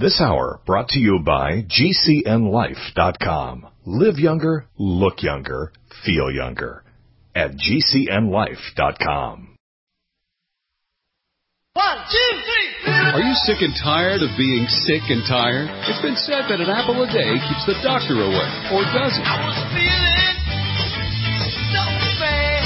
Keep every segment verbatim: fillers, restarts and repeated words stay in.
This hour brought to you by G C N life dot com. Live younger, look younger, feel younger at G C N life dot com. One, two, three. Are you sick and tired of being sick and tired? It's been said that an apple a day keeps the doctor away, or does it? I was feeling so bad.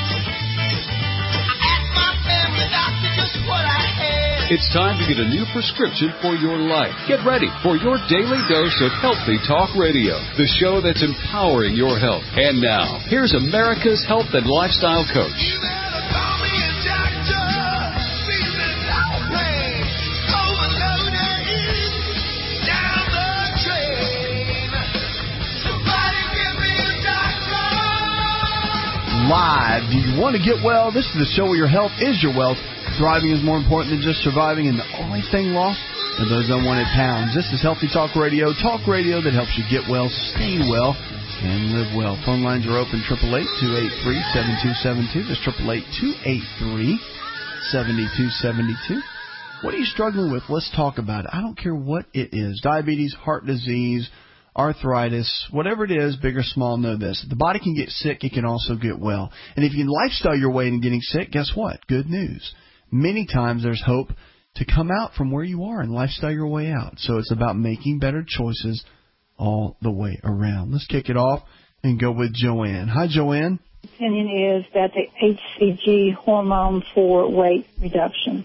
I asked my family doctor just what I had. It's time to get a new prescription for your life. Get ready for your daily dose of Healthy Talk Radio, the show that's empowering your health. And now, here's America's health and lifestyle coach. You better call me a doctor. Feeling no pain. Overloaded. Down the drain. Somebody give me a doctor. Live. Do you want to get well? This is the show where your health is your wealth. Thriving is more important than just surviving, and the only thing lost are those unwanted pounds. This is Healthy Talk Radio, talk radio that helps you get well, stay well, and live well. Phone lines are open, eight eight eight, two eight three, seven two seven two. That's eight eight eight, two eight three, seven two seven two. What are you struggling with? Let's talk about it. I don't care what it is. Diabetes, heart disease, arthritis, whatever it is, big or small, know this. If the body can get sick, it can also get well. And if you can lifestyle your way into getting sick, guess what? Good news. Many times there's hope to come out from where you are and lifestyle your way out. So it's about making better choices all the way around. Let's kick it off and go with Joanne. Hi, Joanne. My opinion is that the H C G hormone for weight reduction.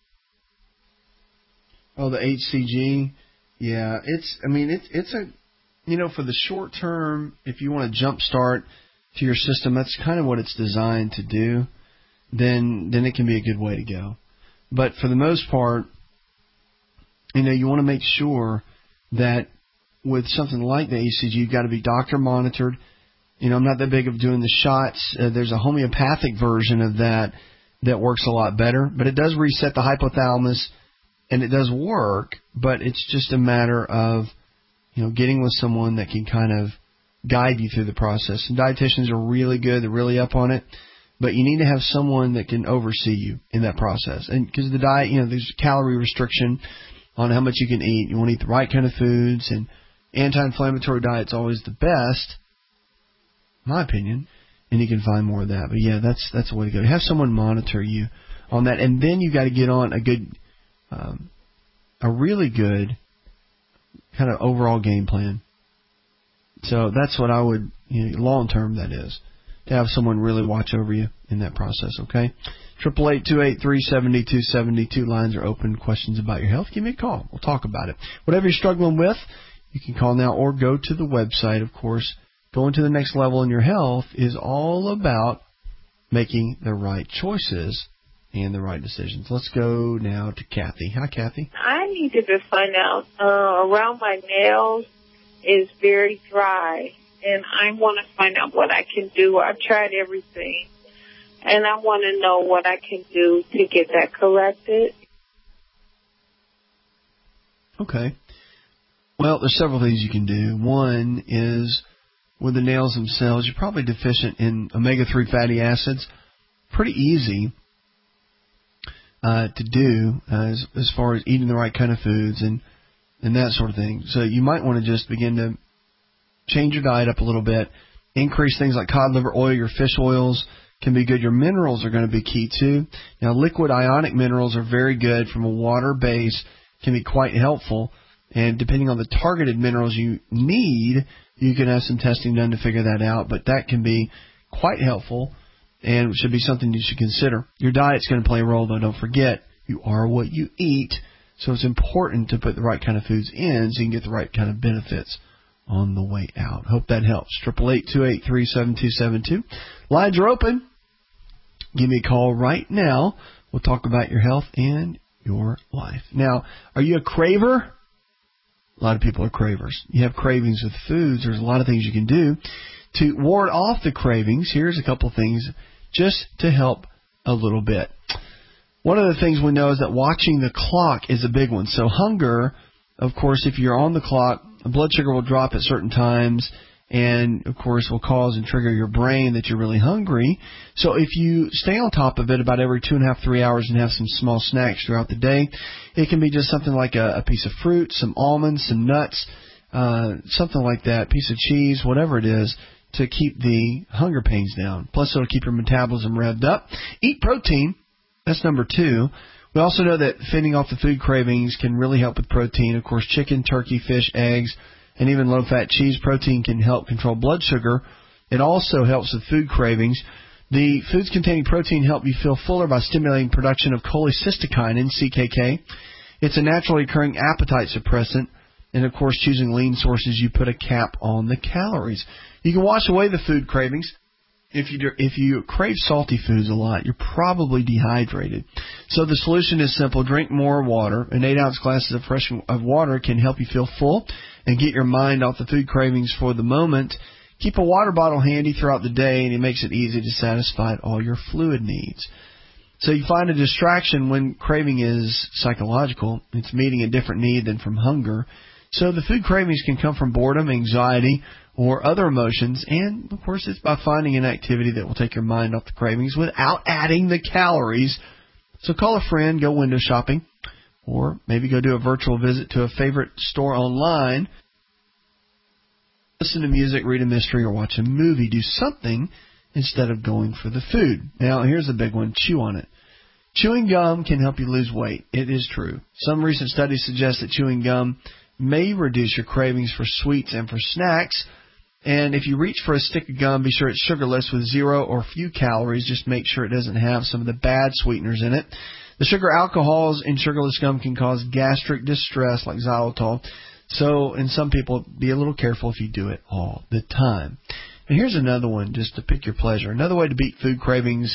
Oh, the H C G. Yeah, it's, I mean, it's, it's a, you know, for the short term, if you want to jumpstart to your system, that's kind of what it's designed to do. then then it can be a good way to go. But for the most part, you know, you want to make sure that with something like the H C G, you've got to be doctor monitored. You know, I'm not that big of doing the shots. Uh, there's a homeopathic version of that that works a lot better, but it does reset the hypothalamus, and it does work, but it's just a matter of, you know, getting with someone that can kind of guide you through the process. And dietitians are really good. They're really up on it. But you need to have someone that can oversee you in that process. And because the diet, you know, there's calorie restriction on how much you can eat. You want to eat the right kind of foods, and anti-inflammatory diet's always the best, in my opinion, and you can find more of that. But yeah, that's that's the way to go. Have someone monitor you on that, and then you got to get on a good, um, a really good kind of overall game plan. So that's what I would, you know, long term that is, to have someone really watch over you in that process, okay? eight eight eight, two eight three, seven two seven two. Lines are open. Questions about your health, give me a call. We'll talk about it. Whatever you're struggling with, you can call now or go to the website. Of course, going to the next level in your health is all about making the right choices and the right decisions. Let's go now to Kathy. Hi, Kathy. I needed to find out, uh, around my nails is very dry, and I want to find out what I can do. I've tried everything, and I want to know what I can do to get that corrected. Okay. Well, there's several things you can do. One is with the nails themselves, you're probably deficient in omega three fatty acids. Pretty easy uh, to do uh, as, as far as eating the right kind of foods and, and that sort of thing. So you might want to just begin to change your diet up a little bit. Increase things like cod liver oil. Your fish oils can be good. Your minerals are going to be key too. Now, liquid ionic minerals are very good from a water base, can be quite helpful. And depending on the targeted minerals you need, you can have some testing done to figure that out. But that can be quite helpful and should be something you should consider. Your diet's going to play a role, though. Don't forget, you are what you eat. So it's important to put the right kind of foods in so you can get the right kind of benefits on the way out. Hope that helps. eight eight eight, two eight three, seven two seven two. Lines are open. Give me a call right now. We'll talk about your health and your life. Now, are you a craver? A lot of people are cravers. You have cravings with foods. There's a lot of things you can do to ward off the cravings. Here's a couple things just to help a little bit. One of the things we know is that watching the clock is a big one. So hunger, of course, if you're on the clock, blood sugar will drop at certain times, and, of course, will cause and trigger your brain that you're really hungry. So if you stay on top of it about every two and a half, three hours and have some small snacks throughout the day, it can be just something like a, a piece of fruit, some almonds, some nuts, uh, something like that, piece of cheese, whatever it is, to keep the hunger pains down. Plus, it'll keep your metabolism revved up. Eat protein. That's number two. We also know that fending off the food cravings can really help with protein. Of course, chicken, turkey, fish, eggs, and even low-fat cheese protein can help control blood sugar. It also helps with food cravings. The foods containing protein help you feel fuller by stimulating production of cholecystokinin, C K K. It's a naturally occurring appetite suppressant. And, of course, choosing lean sources, you put a cap on the calories. You can wash away the food cravings. If you if you crave salty foods a lot, you're probably dehydrated. So the solution is simple. Drink more water. An eight-ounce glasses of fresh of water can help you feel full and get your mind off the food cravings for the moment. Keep a water bottle handy throughout the day, and it makes it easy to satisfy all your fluid needs. So you find a distraction when craving is psychological. It's meeting a different need than from hunger. So the food cravings can come from boredom, anxiety, or other emotions, and, of course, it's by finding an activity that will take your mind off the cravings without adding the calories. So call a friend, go window shopping, or maybe go do a virtual visit to a favorite store online. Listen to music, read a mystery, or watch a movie. Do something instead of going for the food. Now, here's a big one. Chew on it. Chewing gum can help you lose weight. It is true. Some recent studies suggest that chewing gum may reduce your cravings for sweets and for snacks. And if you reach for a stick of gum, be sure it's sugarless with zero or few calories. Just make sure it doesn't have some of the bad sweeteners in it. The sugar alcohols in sugarless gum can cause gastric distress like xylitol. So, and some people, be a little careful if you do it all the time. And here's another one, just to pick your pleasure. Another way to beat food cravings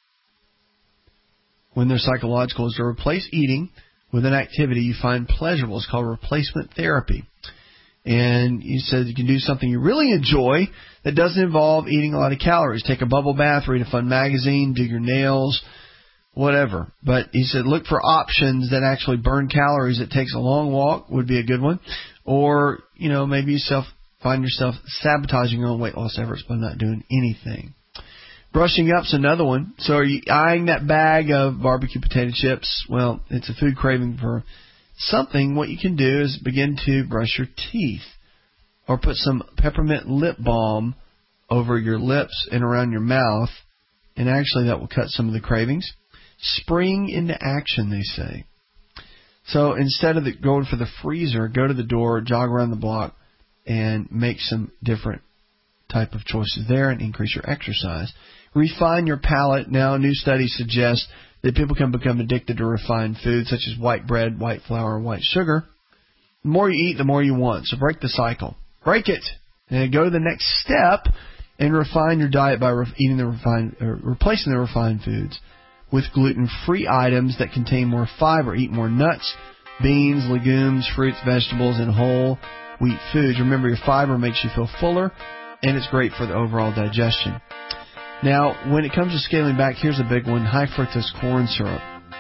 when they're psychological is to replace eating with an activity you find pleasurable. It's called replacement therapy. And you said you can do something you really enjoy that doesn't involve eating a lot of calories. Take a bubble bath, read a fun magazine, do your nails, whatever. But he said look for options that actually burn calories. It takes a long walk would be a good one. Or, you know, maybe you self, find yourself sabotaging your own weight loss efforts by not doing anything. Brushing up's another one. So are you eyeing that bag of barbecue potato chips? Well, it's a food craving for something. What you can do is begin to brush your teeth or put some peppermint lip balm over your lips and around your mouth, and actually that will cut some of the cravings. Spring into action, they say. So instead of the, going for the freezer, go to the door, jog around the block, and make some different type of choices there and increase your exercise. Refine your palate. Now, new studies suggest that people can become addicted to refined foods such as white bread, white flour, white sugar. The more you eat, the more you want. So break the cycle. Break it. And go to the next step and refine your diet by re- eating the refined, or replacing the refined foods with gluten-free items that contain more fiber. Eat more nuts, beans, legumes, fruits, vegetables, and whole wheat foods. Remember, your fiber makes you feel fuller, and it's great for the overall digestion. Now, when it comes to scaling back, here's a big one, high fructose corn syrup.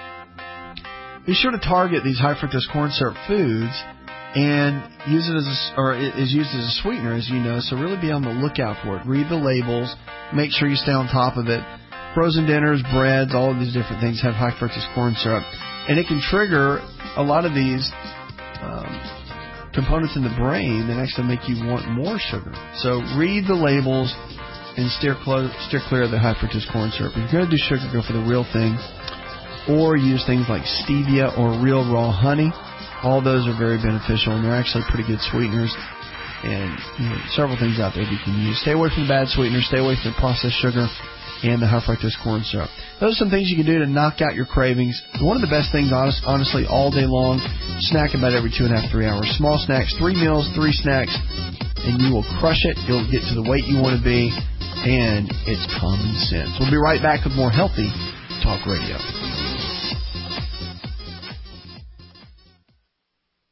Be sure to target these high fructose corn syrup foods and use it as a, or it is used as a sweetener, as you know, so really be on the lookout for it. Read the labels. Make sure you stay on top of it. Frozen dinners, breads, all of these different things have high fructose corn syrup. And it can trigger a lot of these um, components in the brain that actually make you want more sugar. So read the labels and steer, clo- steer clear of the high fructose corn syrup. If you're going to do sugar, go for the real thing. Or use things like stevia or real raw honey. All those are very beneficial, and they're actually pretty good sweeteners. And you know, several things out there that you can use. Stay away from the bad sweeteners. Stay away from the processed sugar and the high fructose corn syrup. Those are some things you can do to knock out your cravings. One of the best things, honest, honestly, all day long, snack about every two and a half, three hours. Small snacks, three meals, three snacks, and you will crush it. You'll get to the weight you want to be, and it's common sense. We'll be right back with more Healthy Talk Radio.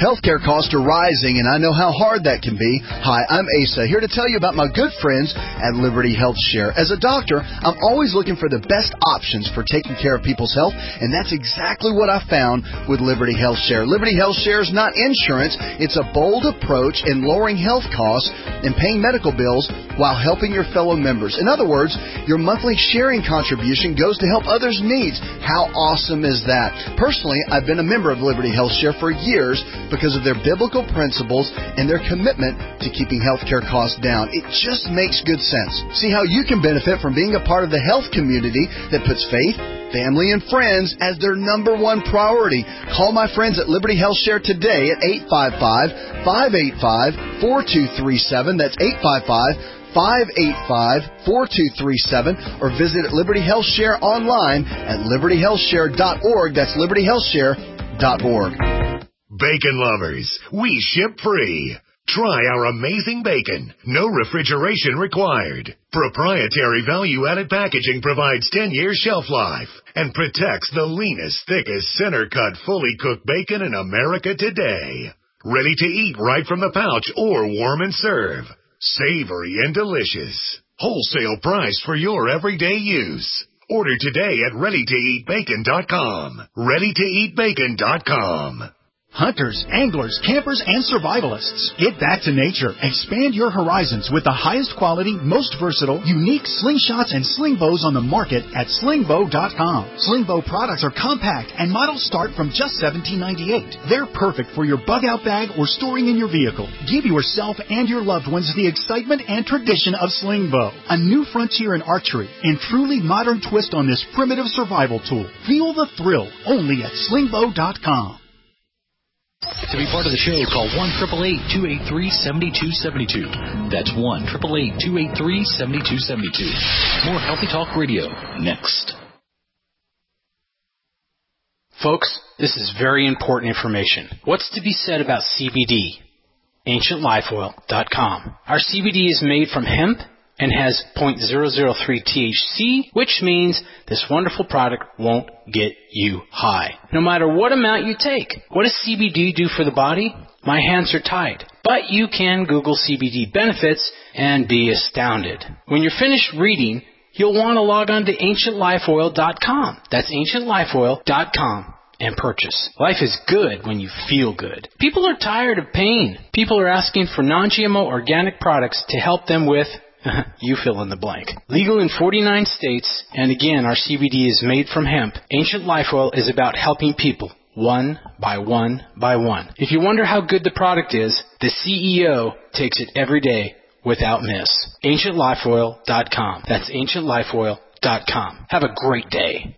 Healthcare costs are rising, and I know how hard that can be. Hi, I'm Asa, here to tell you about my good friends at Liberty Health Share. As a doctor, I'm always looking for the best options for taking care of people's health, and that's exactly what I found with Liberty Health Share. Liberty Health Share is not insurance. It's a bold approach in lowering health costs and paying medical bills while helping your fellow members. In other words, your monthly sharing contribution goes to help others' needs. How awesome is that? Personally, I've been a member of Liberty Health Share for years because of their biblical principles and their commitment to keeping healthcare costs down. It just makes good sense. See how you can benefit from being a part of the health community that puts faith, family, and friends as their number one priority. Call my friends at Liberty Health Share today at eight five five, five eight five, four two three seven. That's eight five five, five eight five, four two three seven, or visit Liberty Health Share online at liberty health share dot org. That's liberty health share dot org. Bacon lovers, we ship free. Try our amazing bacon. No refrigeration required. Proprietary value-added packaging provides ten year shelf life and protects the leanest, thickest, center-cut, fully cooked bacon in America today. Ready to eat right from the pouch or warm and serve. Savory and delicious. Wholesale price for your everyday use. Order today at ready to eat bacon dot com. ready to eat bacon dot com. Hunters, anglers, campers, and survivalists. Get back to nature. Expand your horizons with the highest quality, most versatile, unique slingshots and sling bows on the market at sling bow dot com. Sling bow products are compact and models start from just seventeen ninety-eight. They're perfect for your bug-out bag or storing in your vehicle. Give yourself and your loved ones the excitement and tradition of sling bow. A new frontier in archery and truly modern twist on this primitive survival tool. Feel the thrill only at sling bow dot com. To be part of the show, call one eight eight eight, two eight three, seven two seven two. That's one eight eight eight, two eight three, seven two seven two. More Healthy Talk Radio next. Folks, this is very important information. What's to be said about C B D? ancient life oil dot com. Our C B D is made from hemp and has zero point zero zero three T H C, which means this wonderful product won't get you high, no matter what amount you take. What does C B D do for the body? My hands are tied. But you can Google C B D benefits and be astounded. When you're finished reading, you'll want to log on to ancient life oil dot com. That's ancient life oil dot com. And purchase. Life is good when you feel good. People are tired of pain. People are asking for non G M O organic products to help them with you fill in the blank. Legal in forty-nine states, and again, our C B D is made from hemp. Ancient Life Oil is about helping people, one by one by one. If you wonder how good the product is, the C E O takes it every day without miss. ancient life oil dot com. That's ancient life oil dot com. Have a great day.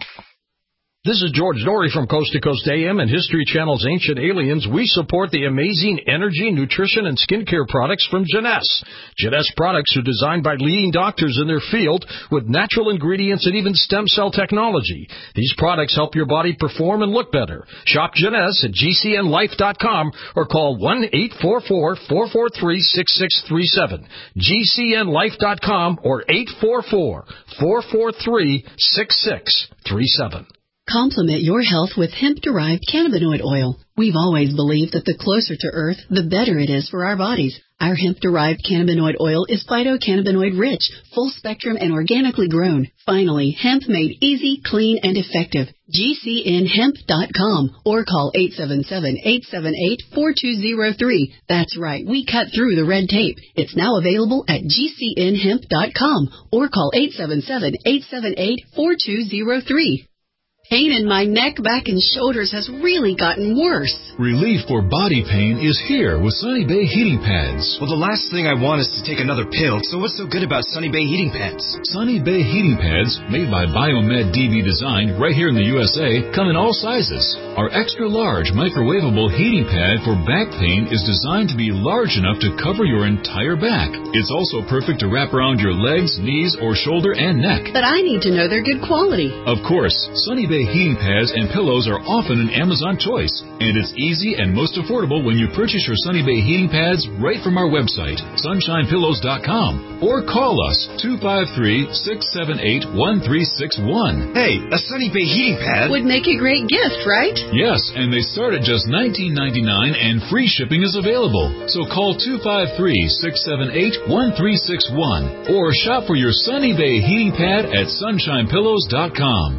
This is George Dory from Coast to Coast A M and History Channel's Ancient Aliens. We support the amazing energy, nutrition, and skincare products from Jeunesse. Jeunesse products are designed by leading doctors in their field with natural ingredients and even stem cell technology. These products help your body perform and look better. Shop Jeunesse at G C N life dot com or call one eight four four, four four three, six six three seven. G C N life dot com or eight four four, four four three, six six three seven. Complement your health with hemp-derived cannabinoid oil. We've always believed that the closer to Earth, the better it is for our bodies. Our hemp-derived cannabinoid oil is phytocannabinoid-rich, full-spectrum, and organically grown. Finally, hemp made easy, clean, and effective. G C N hemp dot com or call eight seven seven, eight seven eight, four two zero three. That's right, we cut through the red tape. It's now available at G C N hemp dot com or call eight seven seven, eight seven eight, four two zero three. Pain in my neck, back, and shoulders has really gotten worse. Relief for body pain is here with Sunny Bay Heating Pads. Well, the last thing I want is to take another pill, so what's so good about Sunny Bay Heating Pads? Sunny Bay Heating Pads, made by Biomed D B Design right here in the U S A, come in all sizes. Our extra-large microwavable heating pad for back pain is designed to be large enough to cover your entire back. It's also perfect to wrap around your legs, knees, or shoulder and neck. But I need to know they're good quality. Of course, Sunny Bay Bay heating pads and pillows are often an Amazon choice, and it's easy and most affordable when you purchase your Sunny Bay heating pads right from our website, sunshine pillows dot com, or call us two five three, six seven eight, one three six one. Hey, a Sunny Bay heating pad would make a great gift, right? Yes, and they start at just nineteen ninety-nine, and free shipping is available. So call two five three, six seven eight, one three six one or shop for your Sunny Bay heating pad at sunshine pillows dot com.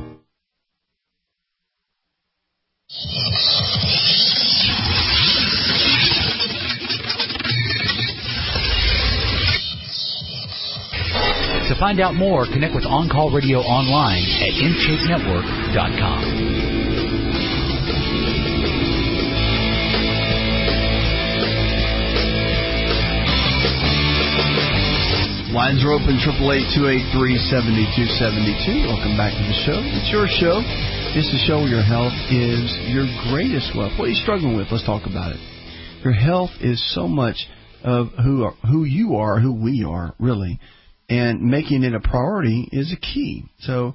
To find out more, connect with On Call Radio online at intake network dot com. Lines are open, triple eight, two eight three, seven two seven two. Welcome back to the show. It's your show. It's the show where your health is your greatest wealth. What are you struggling with? Let's talk about it. Your health is so much of who are, who you are, who we are, really. And making it a priority is a key. So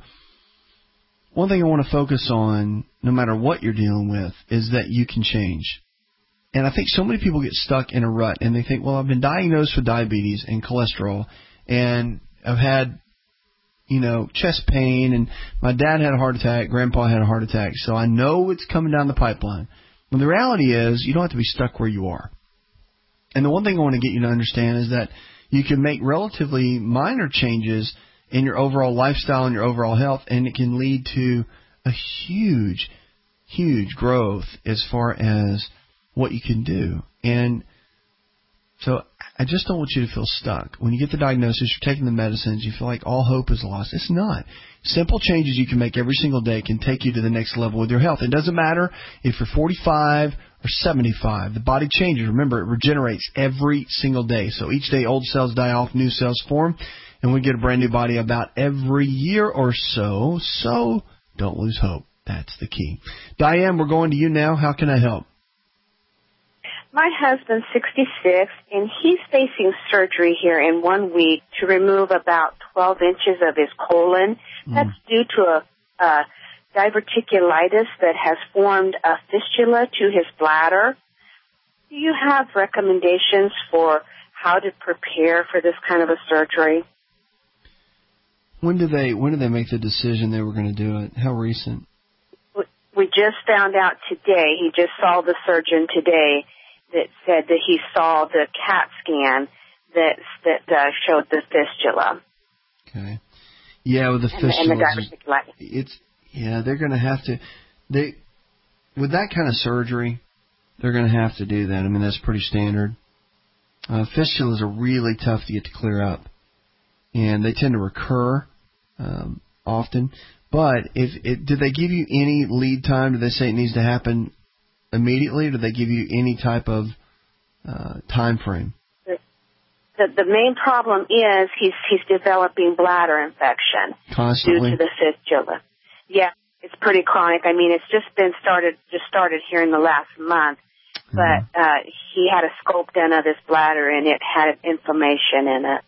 one thing I want to focus on, no matter what you're dealing with, is that you can change. And I think so many people get stuck in a rut, and they think, well, I've been diagnosed with diabetes and cholesterol, and I've had, you know, chest pain, and my dad had a heart attack, grandpa had a heart attack, so I know it's coming down the pipeline. Well, the reality is you don't have to be stuck where you are. And the one thing I want to get you to understand is that you can make relatively minor changes in your overall lifestyle and your overall health, and it can lead to a huge, huge growth as far as what you can do. And so I just don't want you to feel stuck. When you get the diagnosis, you're taking the medicines, you feel like all hope is lost. It's not. Simple changes you can make every single day can take you to the next level with your health. It doesn't matter if you're forty-five or seventy-five. The body changes. Remember, it regenerates every single day. So each day old cells die off, new cells form, and we get a brand new body about every year or so. So don't lose hope. That's the key. Diane, we're going to you now. How can I help? My husband's sixty-six, and he's facing surgery here in one week to remove about twelve inches of his colon. Mm. That's due to a, a diverticulitis that has formed a fistula to his bladder. Do you have recommendations for how to prepare for this kind of a surgery? When did they when did they make the decision they were going to do it? How recent? We just found out today. He just saw the surgeon today that said that he saw the CAT scan that that uh, showed the fistula. Okay. Yeah, with the and, fistula, and the diverticulitis. It's yeah, they're going to have to they with that kind of surgery, they're going to have to do that. I mean, that's pretty standard. Uh, fistulas are really tough to get to clear up, and they tend to recur um, often. But if it, did they give you any lead time? Did they say it needs to happen immediately? Or did they give you any type of uh, time frame? The, the the main problem is he's he's developing bladder infection constantly due to the fistula. Yeah, it's pretty chronic. I mean, it's just been started just started here in the last month. But mm-hmm. uh, he had a scope done of his bladder, and it had inflammation in it.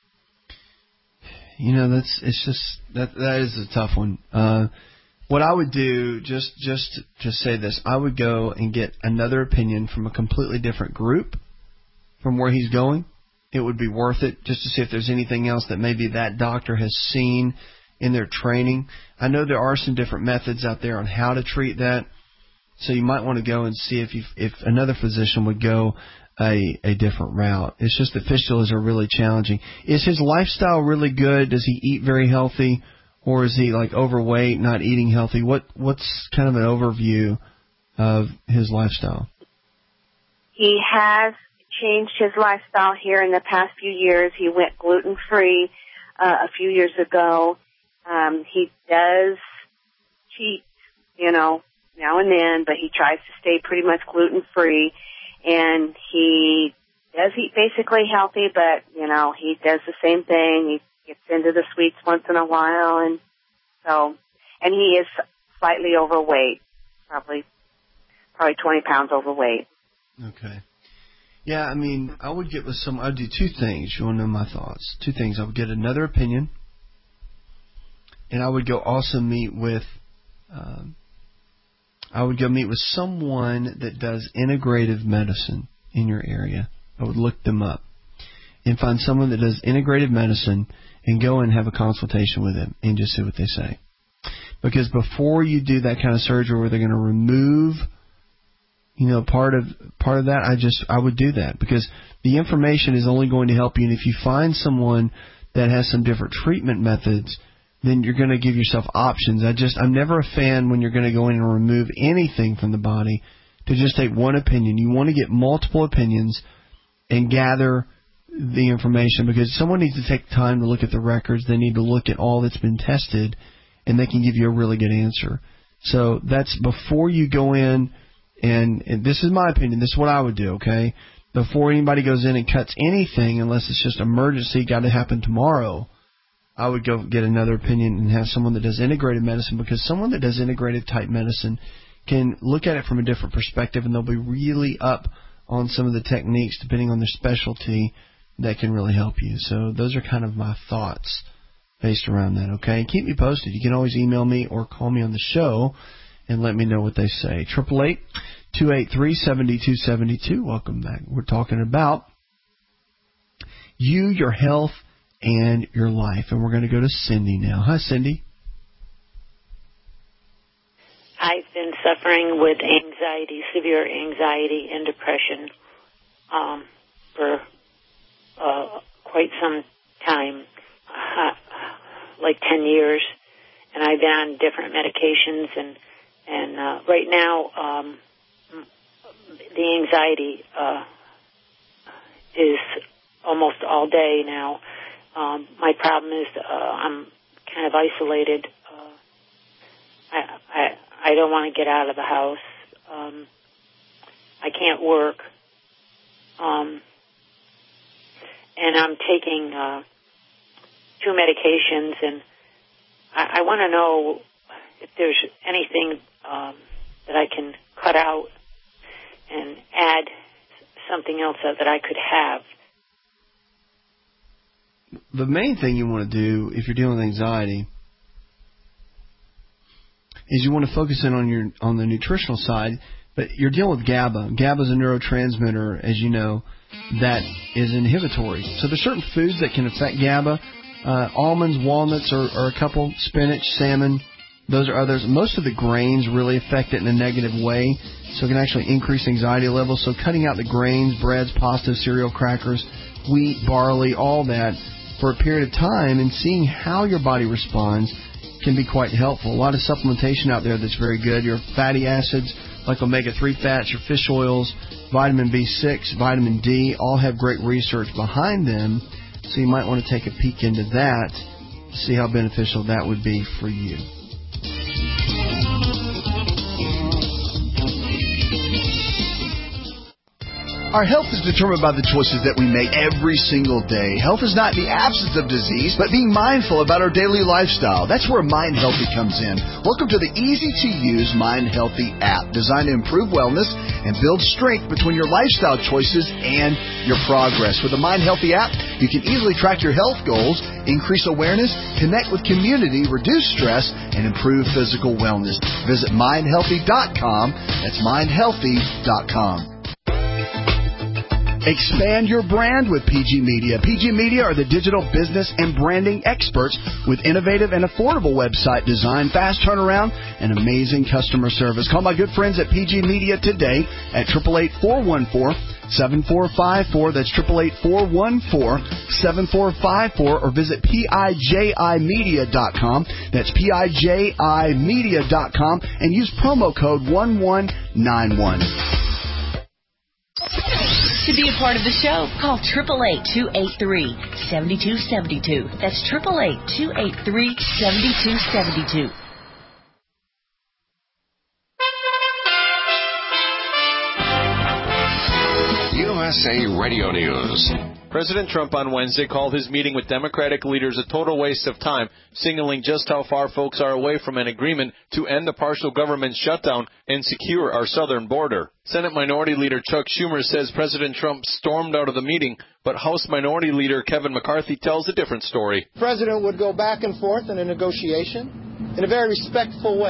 You know, that's it's just that that is a tough one. Uh, what I would do, just just to say this, I would go and get another opinion from a completely different group from where he's going. It would be worth it just to see if there's anything else that maybe that doctor has seen in their training. I know there are some different methods out there on how to treat that, so you might want to go and see if you, if another physician would go a a different route. It's just that fistulas are really challenging. Is his lifestyle really good? Does he eat very healthy, or is he like overweight, not eating healthy? What what's kind of an overview of his lifestyle? He has changed his lifestyle here in the past few years. He went gluten-free uh, a few years ago. Um, he does cheat, you know, now and then, but he tries to stay pretty much gluten-free. And he does eat basically healthy, but, you know, he does the same thing. He gets into the sweets once in a while. And so, and he is slightly overweight, probably, probably twenty pounds overweight. Okay. Yeah, I mean, I would get with some, I'd do two things. You want to know my thoughts? Two things. I would get another opinion, and I would go also meet with um, I would go meet with someone that does integrative medicine in your area. I would look them up and find someone that does integrative medicine and go and have a consultation with them and just see what they say. Because before you do that kind of surgery where they're going to remove, you know, part of part of that, I just I would do that because the information is only going to help you. And if you find someone that has some different treatment methods, then you're going to give yourself options. I just I'm never a fan when you're going to go in and remove anything from the body to just take one opinion. You want to get multiple opinions and gather the information because someone needs to take time to look at the records. They need to look at all that's been tested, and they can give you a really good answer. So that's before you go in, and, and this is my opinion. This is what I would do, okay? Before anybody goes in and cuts anything, unless it's just emergency, got to happen tomorrow, I would go get another opinion and have someone that does integrative medicine, because someone that does integrative type medicine can look at it from a different perspective, and they'll be really up on some of the techniques depending on their specialty that can really help you. So those are kind of my thoughts based around that, okay? Keep me posted. You can always email me or call me on the show and let me know what they say. eight eight eight, two eight three, seven two seven two. Welcome back. We're talking about you, your health, and your life. And we're going to go to Cindy now. Hi, Cindy. I've been suffering with anxiety, severe anxiety and depression um, for uh, quite some time, uh, like ten years. And I've been on different medications. And, and uh, right now, um, the anxiety uh, is almost all day now. Um, my problem is uh, I'm kind of isolated. Uh, I, I I don't want to get out of the house. Um, I can't work. Um, and I'm taking uh, two medications, and I, I want to know if there's anything um, that I can cut out and add something else that, that I could have. The main thing you want to do if you're dealing with anxiety is you want to focus in on your on the nutritional side, but you're dealing with GABA. GABA is a neurotransmitter, as you know, that is inhibitory. So there's certain foods that can affect GABA. Uh, almonds, walnuts are, are a couple. Spinach, salmon, those are others. Most of the grains really affect it in a negative way, so it can actually increase anxiety levels. So cutting out the grains, breads, pasta, cereal, crackers, wheat, barley, all that for a period of time and seeing how your body responds can be quite helpful. A lot of supplementation out there that's very good. Your fatty acids, like omega three fats, your fish oils, vitamin B six, vitamin D, all have great research behind them. So you might want to take a peek into that, see how beneficial that would be for you. Our health is determined by the choices that we make every single day. Health is not the absence of disease, but being mindful about our daily lifestyle. That's where Mind Healthy comes in. Welcome to the easy-to-use Mind Healthy app, designed to improve wellness and build strength between your lifestyle choices and your progress. With the Mind Healthy app, you can easily track your health goals, increase awareness, connect with community, reduce stress, and improve physical wellness. Visit mind healthy dot com. That's mind healthy dot com. Expand your brand with P G Media. P G Media are the digital business and branding experts with innovative and affordable website design, fast turnaround, and amazing customer service. Call my good friends at P G Media today at eight eight eight, four one four, seven four five four. That's eight eight eight, four one four, seven four five four. Or visit P I J I media dot com. That's P I J I media dot com. And use promo code one one nine one. To be a part of the show, call eight eight eight, two eight three, seven two seven two. That's eight eight eight, two eight three, seven two seven two. U S A Radio News. President Trump on Wednesday called his meeting with Democratic leaders a total waste of time, signaling just how far folks are away from an agreement to end the partial government shutdown and secure our southern border. Senate Minority Leader Chuck Schumer says President Trump stormed out of the meeting, but House Minority Leader Kevin McCarthy tells a different story. The president would go back and forth in a negotiation in a very respectful way.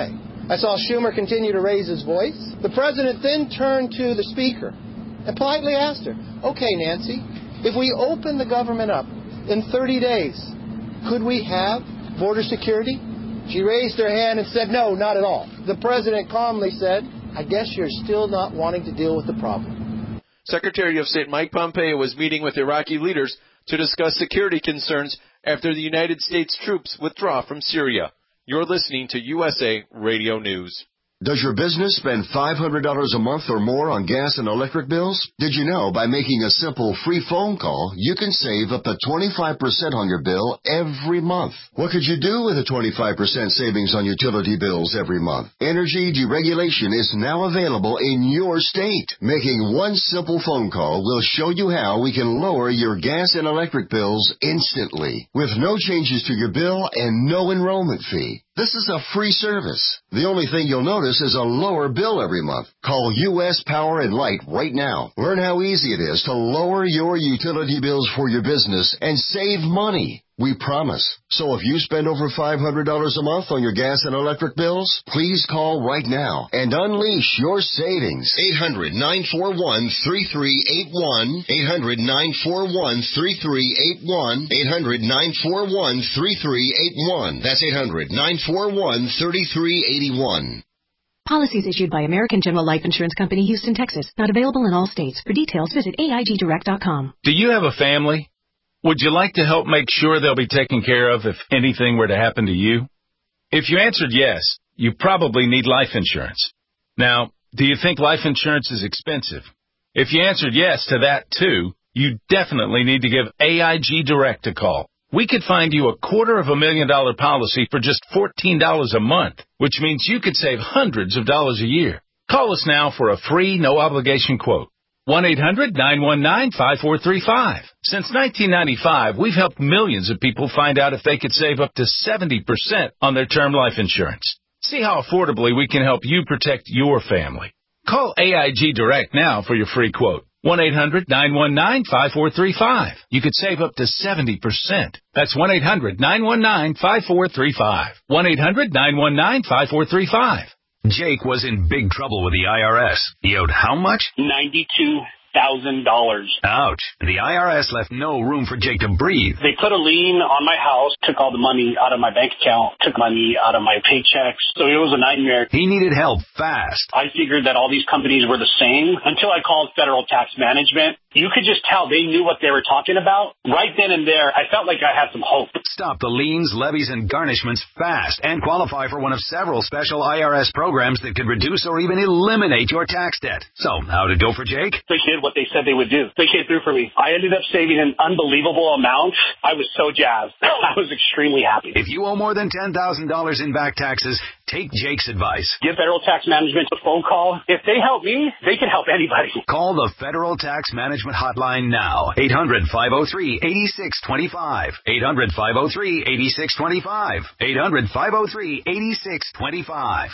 I saw Schumer continue to raise his voice. The president then turned to the speaker and politely asked her, okay, Nancy, if we open the government up in thirty days, could we have border security? She raised her hand and said, no, not at all. The president calmly said, I guess you're still not wanting to deal with the problem. Secretary of State Mike Pompeo was meeting with Iraqi leaders to discuss security concerns after the United States troops withdraw from Syria. You're listening to U S A Radio News. Does your business spend five hundred dollars a month or more on gas and electric bills? Did you know by making a simple free phone call, you can save up to twenty-five percent on your bill every month? What could you do with a twenty-five percent savings on utility bills every month? Energy deregulation is now available in your state. Making one simple phone call will show you how we can lower your gas and electric bills instantly, with no changes to your bill and no enrollment fee. This is a free service. The only thing you'll notice is a lower bill every month. Call U S Power and Light right now. Learn how easy it is to lower your utility bills for your business and save money. We promise. So if you spend over five hundred dollars a month on your gas and electric bills, please call right now and unleash your savings. eight hundred, nine four one, three three eight one. eight hundred, nine four one, three three eight one. eight hundred, nine four one, three three eight one. That's eight hundred, nine four one, three three eight one. Policies issued by American General Life Insurance Company, Houston, Texas. Not available in all states. For details, visit A I G direct dot com. Do you have a family? Would you like to help make sure they'll be taken care of if anything were to happen to you? If you answered yes, you probably need life insurance. Now, do you think life insurance is expensive? If you answered yes to that too, you definitely need to give A I G Direct a call. We could find you a quarter of a million dollar policy for just fourteen dollars a month, which means you could save hundreds of dollars a year. Call us now for a free, no-obligation quote. one eight hundred, nine one nine, five four three five. Since nineteen ninety-five, we've helped millions of people find out if they could save up to seventy percent on their term life insurance. See how affordably we can help you protect your family. Call A I G Direct now for your free quote. one eight hundred, nine one nine, five four three five. You could save up to seventy percent. That's one eight hundred, nine one nine, five four three five. one eight hundred, nine one nine, five four three five. Jake was in big trouble with the I R S. He owed how much? ninety-two thousand dollars. Ouch. The I R S left no room for Jake to breathe. They put a lien on my house, took all the money out of my bank account, took money out of my paychecks. So it was a nightmare. He needed help fast. I figured that all these companies were the same until I called Federal Tax Management. You could just tell they knew what they were talking about. Right then and there, I felt like I had some hope. Stop the liens, levies, and garnishments fast and qualify for one of several special I R S programs that could reduce or even eliminate your tax debt. So, how'd it go for Jake? They did what they said they would do. They came through for me. I ended up saving an unbelievable amount. I was so jazzed. I was extremely happy. If you owe more than ten thousand dollars in back taxes, take Jake's advice. Give Federal Tax Management a phone call. If they help me, they can help anybody. Call the Federal Tax Management Hotline now. eight hundred, five oh three, eight six two five. eight hundred, five oh three, eight six two five. eight hundred, five oh three, eight six two five.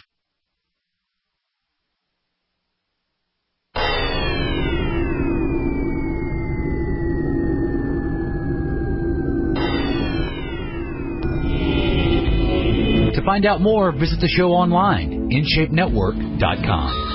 To find out more, visit the show online, in shape network dot com.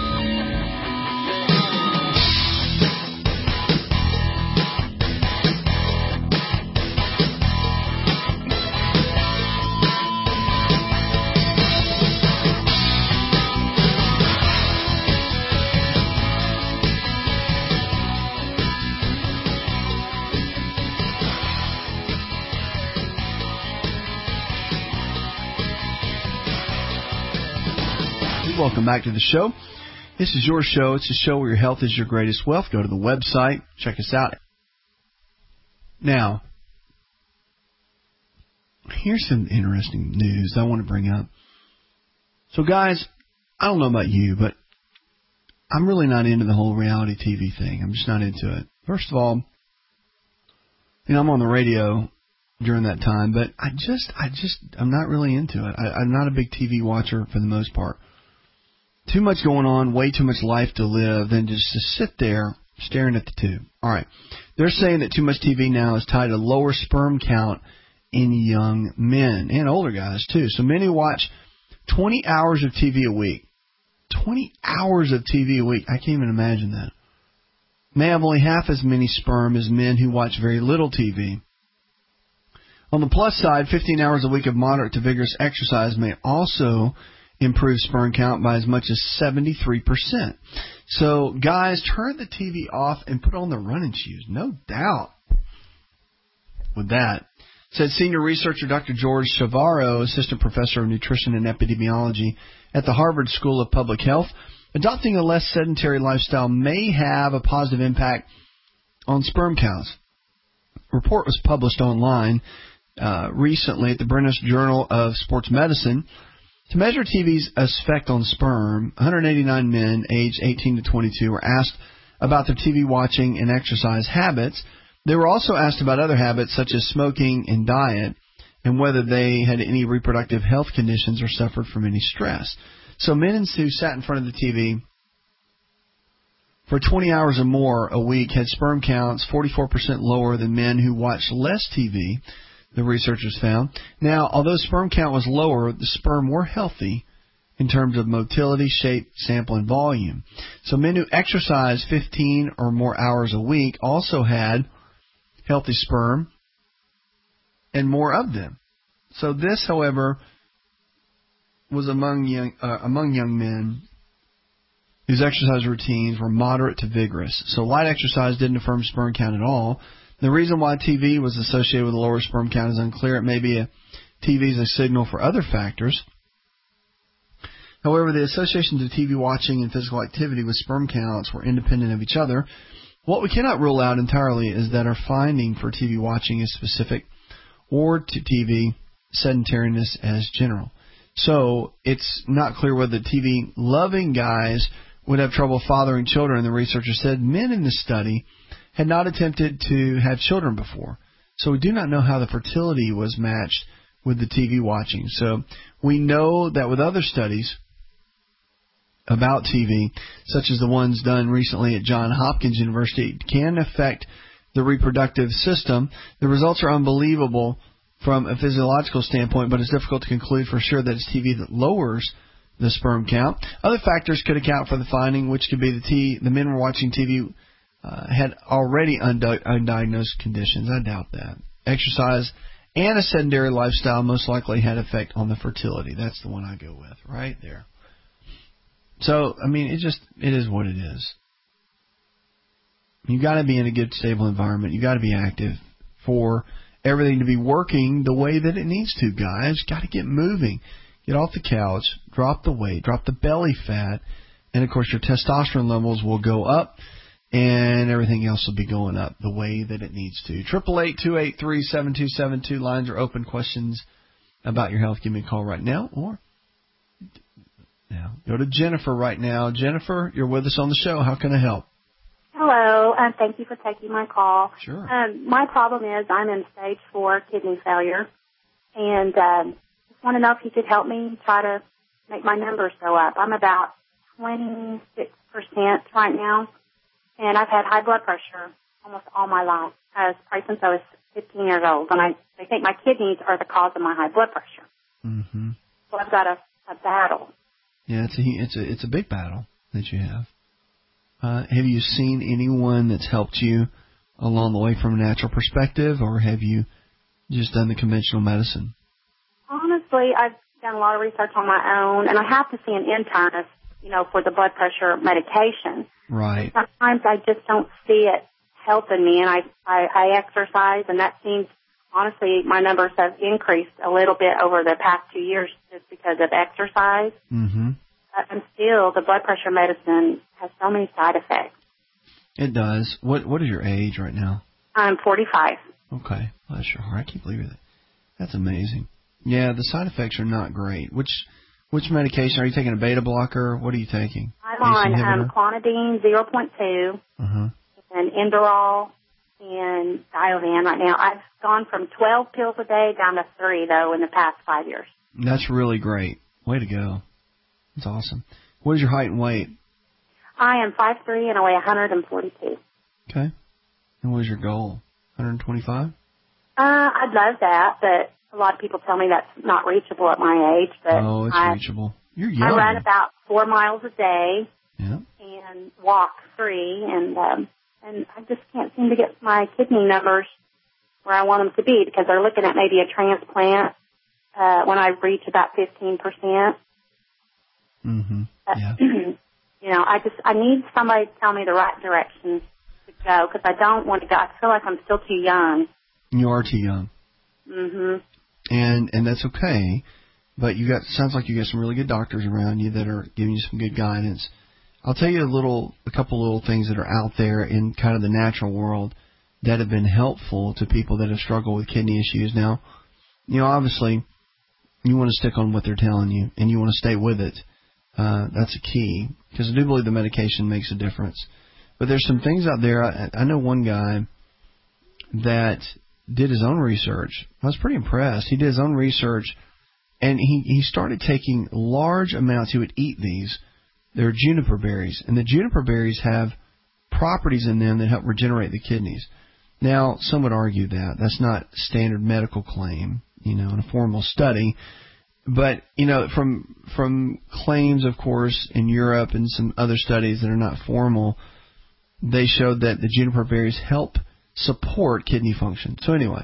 Welcome back to the show. This is your show. It's a show where your health is your greatest wealth. Go to the website. Check us out. Now, here's some interesting news I want to bring up. So, guys, I don't know about you, but I'm really not into the whole reality T V thing. I'm just not into it. First of all, you know, I'm on the radio during that time, but I just, I just, I'm not really into it. I, I'm not a big T V watcher for the most part. Too much going on, way too much life to live than just to sit there staring at the tube. All right. They're saying that too much T V now is tied to lower sperm count in young men and older guys, too. So many watch twenty hours of T V a week. twenty hours of T V a week. I can't even imagine that. May have only half as many sperm as men who watch very little T V. On the plus side, fifteen hours a week of moderate to vigorous exercise may also improve sperm count by as much as seventy-three percent. So, guys, turn the T V off and put on the running shoes. No doubt with that. Said senior researcher Doctor George Chavarro, assistant professor of nutrition and epidemiology at the Harvard School of Public Health. Adopting a less sedentary lifestyle may have a positive impact on sperm counts. A report was published online uh, recently at the British Journal of Sports Medicine. To measure T V's effect on sperm, one hundred eighty-nine men aged eighteen to twenty-two were asked about their T V watching and exercise habits. They were also asked about other habits such as smoking and diet and whether they had any reproductive health conditions or suffered from any stress. So men who sat in front of the T V for twenty hours or more a week had sperm counts forty-four percent lower than men who watched less T V, the researchers found. Now, although sperm count was lower, the sperm were healthy in terms of motility, shape, sample, and volume. So men who exercised fifteen or more hours a week also had healthy sperm and more of them. So this, however, was among young uh, among young men whose exercise routines were moderate to vigorous. So light exercise didn't affirm sperm count at all. The reason why T V was associated with a lower sperm count is unclear. It may be a T V is a signal for other factors. However, the associations of T V watching and physical activity with sperm counts were independent of each other. What we cannot rule out entirely is that our finding for T V watching is specific or to T V sedentariness as general. So it's not clear whether T V-loving guys would have trouble fathering children. The researchers said men in this study had not attempted to have children before. So we do not know how the fertility was matched with the T V watching. So we know that with other studies about T V, such as the ones done recently at Johns Hopkins University, it can affect the reproductive system. The results are unbelievable from a physiological standpoint, but it's difficult to conclude for sure that it's T V that lowers the sperm count. Other factors could account for the finding, which could be the T the men were watching T V uh, had already undi- undiagnosed conditions. I doubt that. Exercise and a sedentary lifestyle most likely had effect on the fertility. That's the one I go with right there. So, I mean, it just, it is what it is. You got to be in a good, stable environment. You got to be active for everything to be working the way that it needs to, guys. Got to get moving. Get off the couch, drop the weight, drop the belly fat, and, of course, your testosterone levels will go up, and everything else will be going up the way that it needs to. eight eight eight, two eight three, seven two seven two. Lines are open. Questions about your health, give me a call right now, or now go to Jennifer right now. Jennifer, you're with us on the show. How can I help? Hello, and thank you for taking my call. Sure. Um, my problem is I'm in stage four kidney failure, and um, just want to know if you could help me try to make my numbers go up. I'm about twenty-six percent right now, and I've had high blood pressure almost all my life, uh, probably since I was fifteen years old, and I, I think my kidneys are the cause of my high blood pressure. Mm-hmm. So I've got a, a battle. Yeah, it's a it's a it's a big battle that you have. Uh, have you seen anyone that's helped you along the way from a natural perspective, or have you just done the conventional medicine? Honestly, I've done a lot of research on my own, and I have to see an internist, you know, for the blood pressure medication. Right. Sometimes I just don't see it helping me, and I, I, I exercise, and that seems, honestly, my numbers have increased a little bit over the past two years just because of exercise. Mm-hmm. And still, the blood pressure medicine has so many side effects. It does. What What is your age right now? I'm forty-five. Okay. Bless your heart. I can't believe it. That's amazing. Yeah, the side effects are not great. Which which medication? Are you taking a beta blocker? What are you taking? I'm on um, Clonidine zero point two uh-huh. and Inderol and Diovan right now. I've gone from twelve pills a day down to three, though, in the past five years. That's really great. Way to go. That's awesome. What is your height and weight? I am five three and I weigh one hundred forty-two. Okay. And what is your goal? one hundred twenty-five? Uh, I'd love that, but a lot of people tell me that's not reachable at my age, but oh, it's I, reachable. You're young. I run about four miles a day yeah. and walk three, and um, and I just can't seem to get my kidney numbers where I want them to be because they're looking at maybe a transplant uh, when I reach about fifteen percent. Mm-hmm. Yeah. You know, I just I need somebody to tell me the right direction to go because I don't want to go. I feel like I'm still too young. You are too young. Mhm. And and that's okay, but you got sounds like you got some really good doctors around you that are giving you some good guidance. I'll tell you a little, a couple little things that are out there in kind of the natural world that have been helpful to people that have struggled with kidney issues. Now, you know, obviously, you want to stick on what they're telling you, and you want to stay with it. Uh, that's a key, because I do believe the medication makes a difference. But there's some things out there. I, I know one guy that did his own research. I was pretty impressed. He did his own research, and he, he started taking large amounts. He would eat these. They're juniper berries, and the juniper berries have properties in them that help regenerate the kidneys. Now, some would argue that. That's not standard medical claim, you know, in a formal study. But, you know, from from claims, of course, in Europe and some other studies that are not formal, they showed that the juniper berries help support kidney function. So anyway,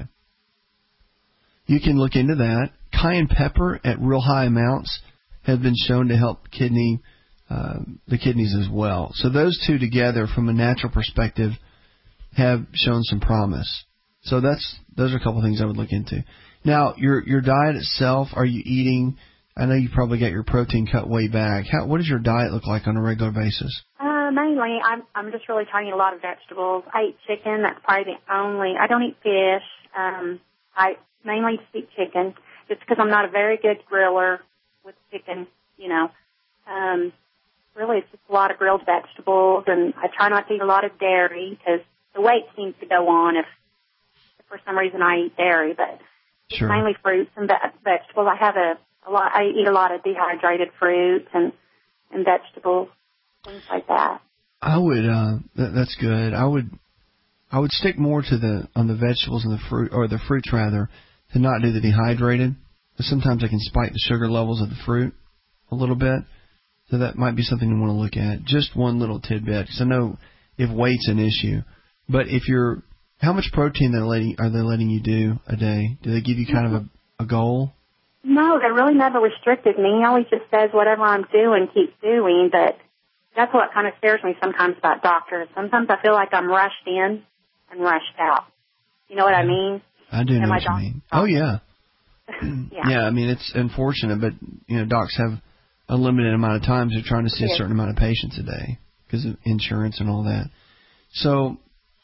you can look into that. Cayenne pepper at real high amounts have been shown to help kidney uh, the kidneys as well. So those two together, from a natural perspective, have shown some promise. So that's those are a couple of things I would look into. Now, your your diet itself, are you eating? I know you probably got your protein cut way back. How, what does your diet look like on a regular basis? Uh, mainly, I'm I'm just really trying to eat a lot of vegetables. I eat chicken. That's probably the only. I don't eat fish. Um, I mainly just eat chicken, just because I'm not a very good griller with chicken. You know, um, really, it's just a lot of grilled vegetables, and I try not to eat a lot of dairy because the weight seems to go on if, if for some reason I eat dairy, but sure. Mainly fruits and ve- vegetables. I have a, a lot. I eat a lot of dehydrated fruits and and vegetables, things like that. I would. Uh, th- that's good. I would. I would stick more to the on the vegetables and the fruit, or the fruits rather, to not do the dehydrated. But sometimes I can spike the sugar levels of the fruit a little bit. So that might be something you want to look at. Just one little tidbit, because I know if weight's an issue. But if you're, how much protein are they letting, are they letting you do a day? Do they give you kind of a, a goal? No, they really never restricted me. He always just says whatever I'm doing, keep doing. But that's what kind of scares me sometimes about doctors. Sometimes I feel like I'm rushed in and rushed out. You know what I mean? I do know Am what I you doc- mean. Oh, yeah. yeah. Yeah, I mean, it's unfortunate, but, you know, docs have a limited amount of time. They're trying to see a certain amount of patients a day because of insurance and all that. So,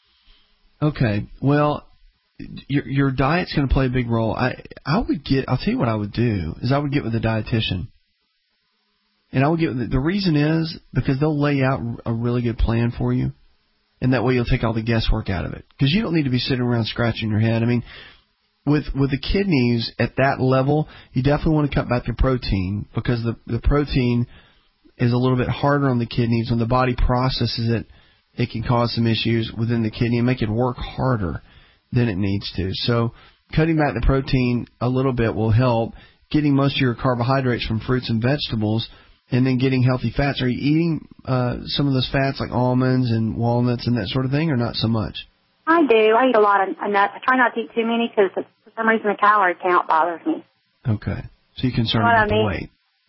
okay, well, your your diet's going to play a big role. I I would get, I'll tell you what I would do, is I would get with a dietitian. And I would get, the reason is because they'll lay out a really good plan for you, and that way you'll take all the guesswork out of it. Because you don't need to be sitting around scratching your head. I mean, with with the kidneys at that level, you definitely want to cut back the protein, because the the protein is a little bit harder on the kidneys. When the body processes it, it can cause some issues within the kidney and make it work harder than it needs to. So cutting back the protein a little bit will help. Getting most of your carbohydrates from fruits and vegetables, and then getting healthy fats. Are you eating uh, some of those fats like almonds and walnuts and that sort of thing, or not so much? I do. I eat a lot of nuts. I try not to eat too many because for some reason the calorie count bothers me. Okay. So you're concerned You know about I mean? the weight.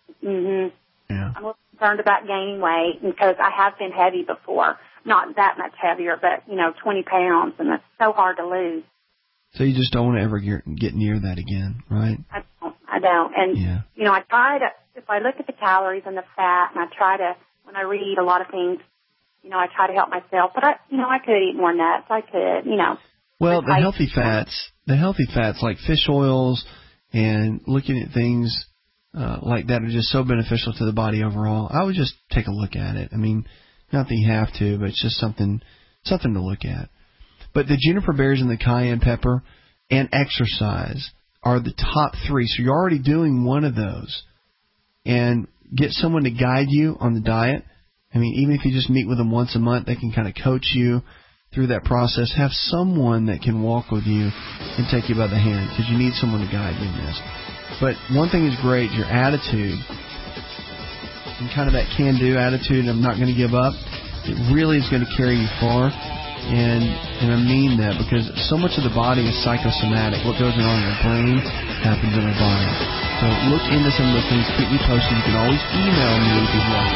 Mm-hmm. Yeah. I'm concerned about gaining weight because I have been heavy before. Not that much heavier, but, you know, twenty pounds, and it's so hard to lose. So you just don't want to ever get near that again, right? I don't. I don't. And, yeah. you know, I try to, if I look at the calories and the fat, and I try to, when I read a lot of things, you know, I try to help myself. But, I, you know, I could eat more nuts. I could, you know. Well, the healthy fats, the healthy fats like fish oils and looking at things uh, like that are just so beneficial to the body overall. I would just take a look at it. I mean, not that you have to, but it's just something something to look at. But the juniper berries and the cayenne pepper and exercise are the top three. So you're already doing one of those. And get someone to guide you on the diet. I mean, even if you just meet with them once a month, they can kind of coach you through that process, have someone that can walk with you and take you by the hand, because you need someone to guide you in this. But one thing is great, your attitude, and kind of that can-do attitude, I'm not going to give up, it really is going to carry you far. And and I mean that, because so much of the body is psychosomatic. What goes on in our brain happens in our body. So look into some of those things. Keep me posted. You can always email me if you'd like.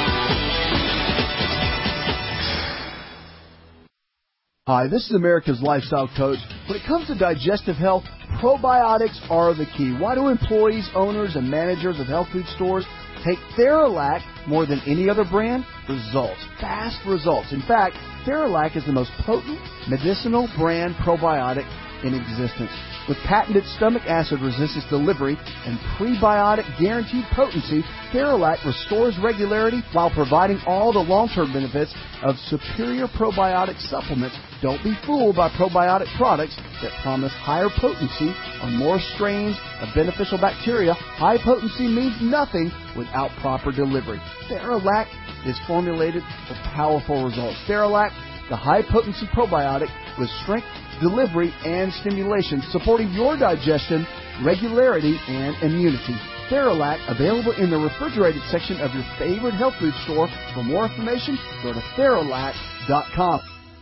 Hi, this is America's Lifestyle Coach. When it comes to digestive health, probiotics are the key. Why do employees, owners, and managers of health food stores take Theralac more than any other brand? Results. Fast results. In fact, Theralac is the most potent medicinal brand probiotic in existence. With patented stomach acid resistance delivery and prebiotic guaranteed potency, Theralac restores regularity while providing all the long-term benefits of superior probiotic supplements. Don't be fooled by probiotic products that promise higher potency on more strains of beneficial bacteria. High potency means nothing without proper delivery. Theralac is formulated for powerful results. Theralac, the high-potency probiotic with strength, delivery, and stimulation, supporting your digestion, regularity, and immunity. Theralac, available in the refrigerated section of your favorite health food store. For more information, go to Theralac dot com.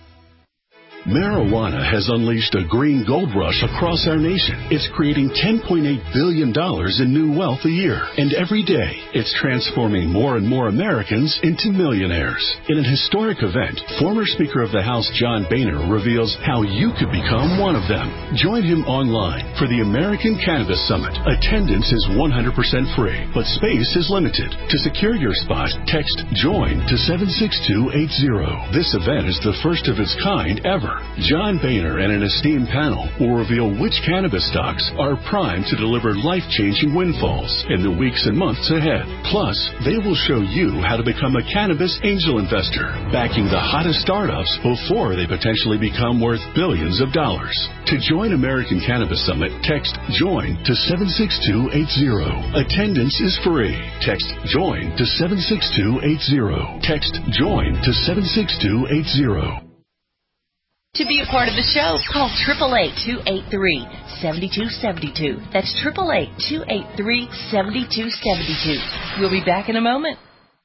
Marijuana has unleashed a green gold rush across our nation. It's creating ten point eight billion dollars in new wealth a year. And every day, it's transforming more and more Americans into millionaires. In an historic event, former Speaker of the House John Boehner reveals how you could become one of them. Join him online for the American Cannabis Summit. Attendance is one hundred percent free, but space is limited. To secure your spot, text JOIN to seven six two eight zero. This event is the first of its kind ever. John Boehner and an esteemed panel will reveal which cannabis stocks are primed to deliver life-changing windfalls in the weeks and months ahead. Plus, they will show you how to become a cannabis angel investor, backing the hottest startups before they potentially become worth billions of dollars. To join American Cannabis Summit, text JOIN to seven six two eight zero. Attendance is free. Text JOIN to seven six two eight zero. Text JOIN to seven six two eight zero. To be a part of the show, call eight eight eight, two eight three, seven two seven two. That's eight eight eight, two eight three, seven two seven two. We'll be back in a moment.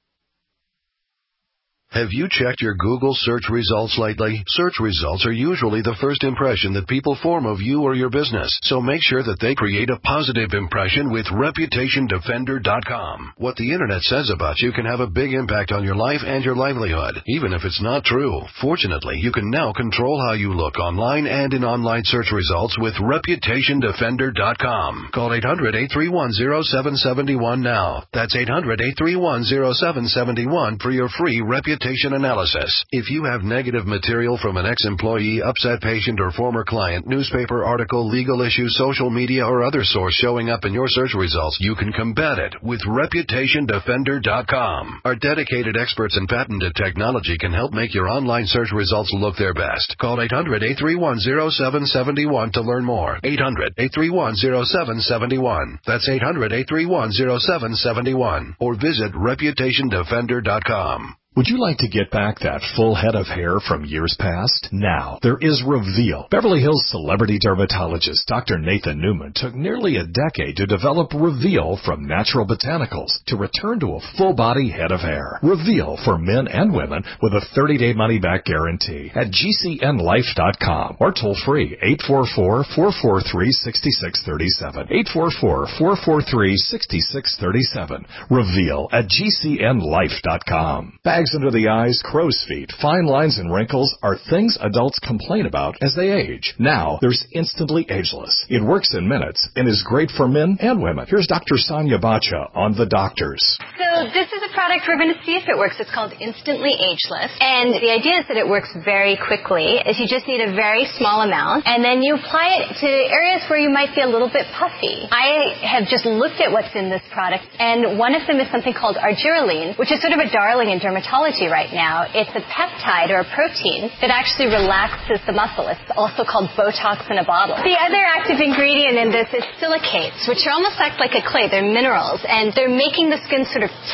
Have you checked your Google search results lately? Search results are usually the first impression that people form of you or your business, so make sure that they create a positive impression with Reputation Defender dot com. What the Internet says about you can have a big impact on your life and your livelihood, even if it's not true. Fortunately, you can now control how you look online and in online search results with Reputation Defender dot com. Call eight hundred, eight three one, zero seven seven one now. That's eight hundred, eight three one, zero seven seven one for your free reputation analysis. If you have negative material from an ex-employee, upset patient, or former client, newspaper article, legal issue, social media, or other source showing up in your search results, you can combat it with Reputation Defender dot com. Our dedicated experts in patented technology can help make your online search results look their best. Call eight hundred, eight three one, zero seven seven one to learn more. eight hundred, eight three one, zero seven seven one. That's eight hundred, eight three one, zero seven seven one. Or visit Reputation Defender dot com. Would you like to get back that full head of hair from years past? Now, there is Reveal. Beverly Hills celebrity dermatologist Doctor Nathan Newman took nearly a decade to develop Reveal from natural botanicals to return to a full-body head of hair. Reveal for men and women with a thirty-day money-back guarantee at G C N life dot com or toll-free eight four four, four four three, six six three seven. eight four four, four four three, six six three seven. Reveal at G C N life dot com. Bags under the eyes, crow's feet, fine lines, and wrinkles are things adults complain about as they age. Now, there's Instantly Ageless. It works in minutes and is great for men and women. Here's Doctor Sonia Bacha on The Doctors. So this is a product we're going to see if it works. It's called Instantly Ageless. And the idea is that it works very quickly. Is you just need a very small amount, and then you apply it to areas where you might be a little bit puffy. I have just looked at what's in this product, and one of them is something called argireline, which is sort of a darling in dermatology right now. It's a peptide or a protein that actually relaxes the muscle. It's also called Botox in a bottle. The other active ingredient in this is silicates, which are almost act like a clay. They're minerals, and they're making the skin sort of tighter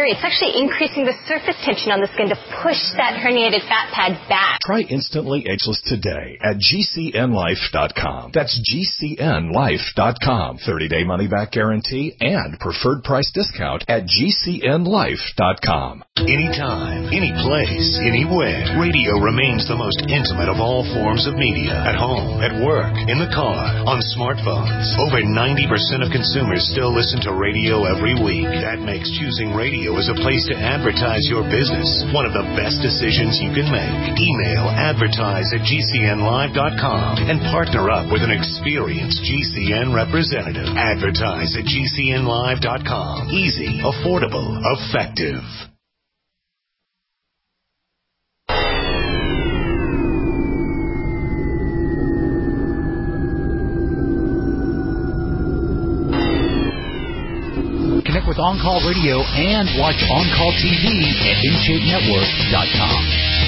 bigger. It's actually increasing the surface tension on the skin to push that herniated fat pad back. Try Instantly Ageless today at G C N life dot com. That's G C N life dot com. thirty-day money-back guarantee and preferred price discount at G C N life dot com. Anytime, any place, anywhere. Radio remains the most intimate of all forms of media. At home, at work, in the car, on smartphones. Over ninety percent of consumers still listen to radio every week. That makes choosing radio as a place to advertise your business one of the best decisions you can make. Email advertise at G C N live dot com and partner up with an experienced G C N representative. Advertise at G C N live dot com. Easy, affordable, effective. Connect with On Call Radio and watch On Call T V at in shape network dot com.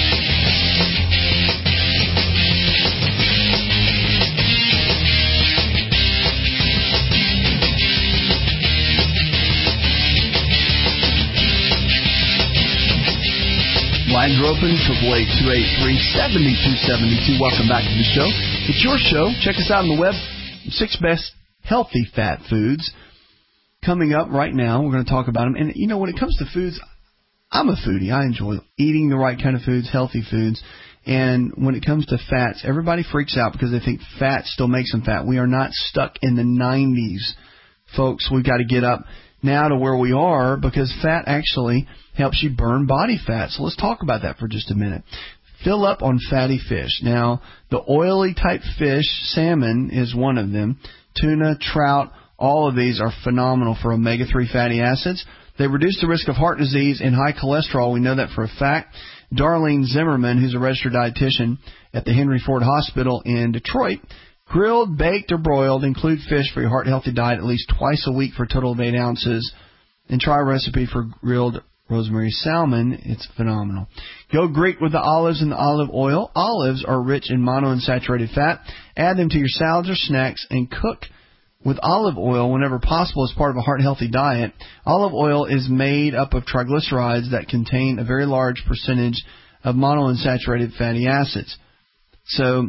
Lines are open, triple eight two eight three seven two seven two. Welcome back to the show. It's your show. Check us out on the web. Six best healthy fat foods. Coming up right now, we're going to talk about them. And, you know, when it comes to foods, I'm a foodie. I enjoy eating the right kind of foods, healthy foods. And when it comes to fats, everybody freaks out because they think fat still makes them fat. We are not stuck in the nineties, folks. We've got to get up now to where we are because fat actually helps you burn body fat. So let's talk about that for just a minute. Fill up on fatty fish. Now, the oily type fish, salmon is one of them. Tuna, trout, all of these are phenomenal for omega three fatty acids. They reduce the risk of heart disease and high cholesterol. We know that for a fact. Darlene Zimmerman, who's a registered dietitian at the Henry Ford Hospital in Detroit, grilled, baked, or broiled, include fish for your heart-healthy diet at least twice a week for a total of eight ounces. And try a recipe for grilled rosemary salmon. It's phenomenal. Go Greek with the olives and the olive oil. Olives are rich in monounsaturated fat. Add them to your salads or snacks and cook with olive oil whenever possible as part of a heart-healthy diet. Olive oil is made up of triglycerides that contain a very large percentage of monounsaturated fatty acids. So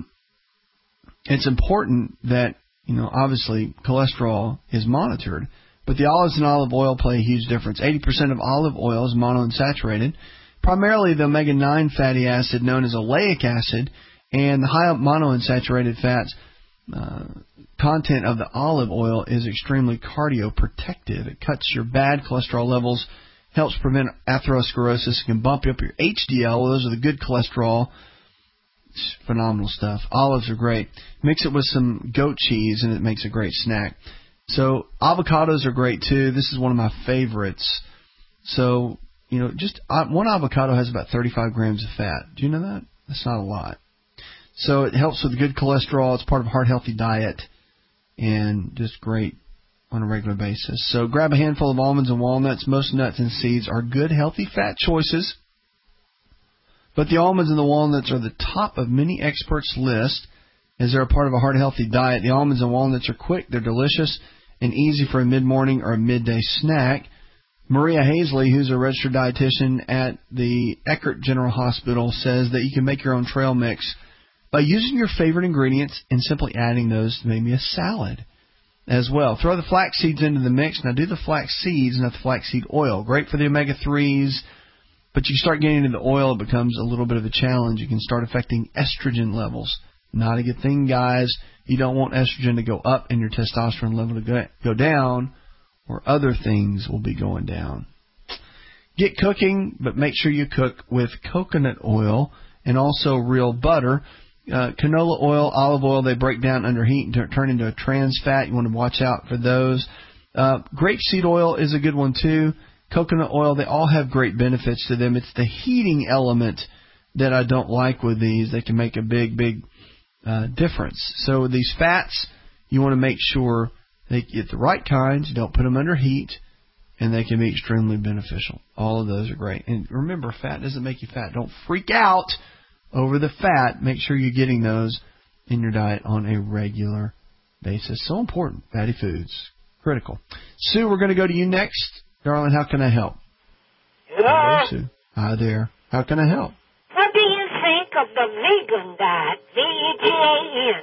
it's important that, you know, obviously cholesterol is monitored, but the olives and olive oil play a huge difference. eighty percent of olive oil is monounsaturated, primarily the omega nine fatty acid known as oleic acid, and the high monounsaturated fats Uh, content of the olive oil is extremely cardioprotective. It cuts your bad cholesterol levels, helps prevent atherosclerosis, can bump you up your H D L. Those are the good cholesterol. It's phenomenal stuff. Olives are great. Mix it with some goat cheese and it makes a great snack. So avocados are great too. This is one of my favorites. So, you know, just uh, one avocado has about thirty-five grams of fat. Do you know that? That's not a lot. So it helps with good cholesterol. It's part of a heart-healthy diet and just great on a regular basis. So grab a handful of almonds and walnuts. Most nuts and seeds are good, healthy fat choices. But the almonds and the walnuts are the top of many experts' list as they're a part of a heart-healthy diet. The almonds and walnuts are quick, they're delicious, and easy for a mid-morning or a midday snack. Maria Hazley, who's a registered dietitian at the Eckert General Hospital, says that you can make your own trail mix by using your favorite ingredients and simply adding those to maybe a salad as well. Throw the flax seeds into the mix. Now do the flax seeds, not the flaxseed oil. Great for the omega threes, but you start getting into the oil, it becomes a little bit of a challenge. You can start affecting estrogen levels. Not a good thing, guys. You don't want estrogen to go up and your testosterone level to go, go down, or other things will be going down. Get cooking, but make sure you cook with coconut oil and also real butter. Uh, canola oil, olive oil, they break down under heat and t- turn into a trans fat. You want to watch out for those. Uh, grapeseed oil is a good one too. Coconut oil, they all have great benefits to them. It's the heating element that I don't like with these. They can make a big, big uh, difference. So these fats, you want to make sure they get the right kinds. You don't put them under heat, and they can be extremely beneficial. All of those are great. And remember, fat doesn't make you fat. Don't freak out over the fat. Make sure you're getting those in your diet on a regular basis. So important. Fatty foods. Critical. Sue, we're going to go to you next. Darling, how can I help? Hello? Hi there. How can I help? What do you think of the vegan diet? V E G A N.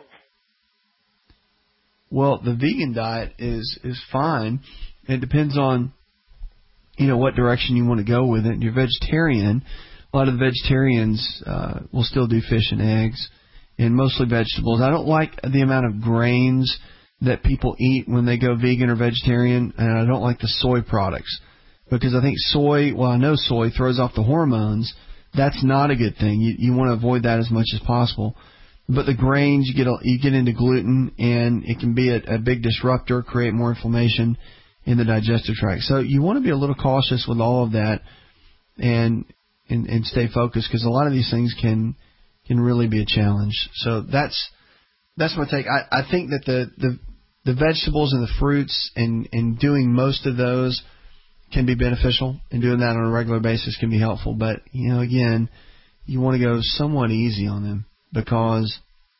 Well, the vegan diet is, is fine. It depends on, you know, what direction you want to go with it. You're vegetarian. A lot of the vegetarians uh, will still do fish and eggs and mostly vegetables. I don't like the amount of grains that people eat when they go vegan or vegetarian, and I don't like the soy products because I think soy, well, I know soy throws off the hormones. That's not a good thing. You, you want to avoid that as much as possible. But the grains, you get a, you get into gluten, and it can be a, a big disruptor, create more inflammation in the digestive tract. So you want to be a little cautious with all of that, and and, and stay focused because a lot of these things can can really be a challenge. So that's that's my take. I, I think that the, the the vegetables and the fruits and, and doing most of those can be beneficial, and doing that on a regular basis can be helpful. But you know, again, you want to go somewhat easy on them. Because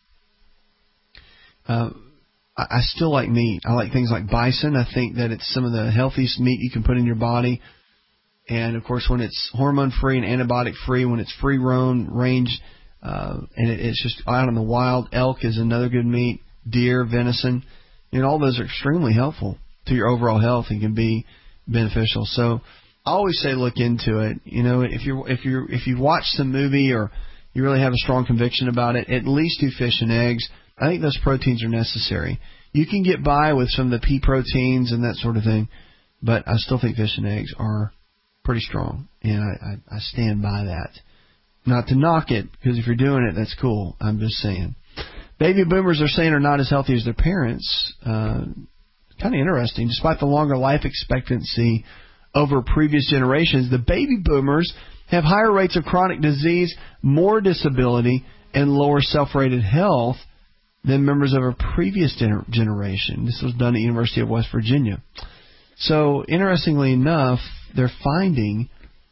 uh, I, I still like meat. I like things like bison. I think that it's some of the healthiest meat you can put in your body. And, of course, when it's hormone-free and antibiotic-free, when it's free-roam range, uh, and it, it's just out in the wild, elk is another good meat, deer, venison. You know, all those are extremely helpful to your overall health and can be beneficial. So I always say look into it. You know, if you're if you're if you've watched some movie or you really have a strong conviction about it, at least do fish and eggs. I think those proteins are necessary. You can get by with some of the pea proteins and that sort of thing, but I still think fish and eggs are pretty strong, and I, I, I stand by that. Not to knock it, because if you're doing it, that's cool. I'm just saying. Baby boomers are saying are not as healthy as their parents. Uh, kind of interesting. Despite the longer life expectancy over previous generations, the baby boomers have higher rates of chronic disease, more disability, and lower self-rated health than members of a previous gener- generation. This was done at the University of West Virginia. So, interestingly enough, they're finding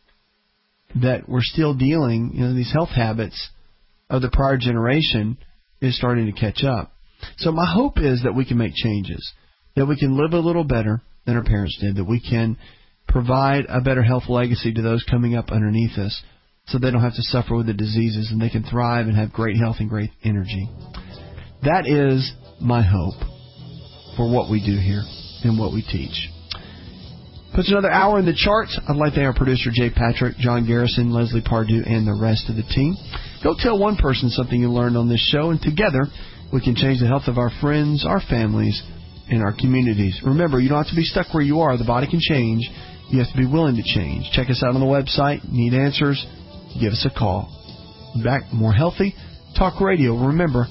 that we're still dealing, you know, these health habits of the prior generation is starting to catch up. So my hope is that we can make changes, that we can live a little better than our parents did, that we can provide a better health legacy to those coming up underneath us so they don't have to suffer with the diseases and they can thrive and have great health and great energy. That is my hope for what we do here and what we teach. Puts another hour in the charts. I'd like to thank our producer, Jay Patrick, John Garrison, Leslie Pardue, and the rest of the team. Go tell one person something you learned on this show, and together we can change the health of our friends, our families, and our communities. Remember, you don't have to be stuck where you are. The body can change. You have to be willing to change. Check us out on the website. Need answers? Give us a call. Back more healthy talk radio. Remember,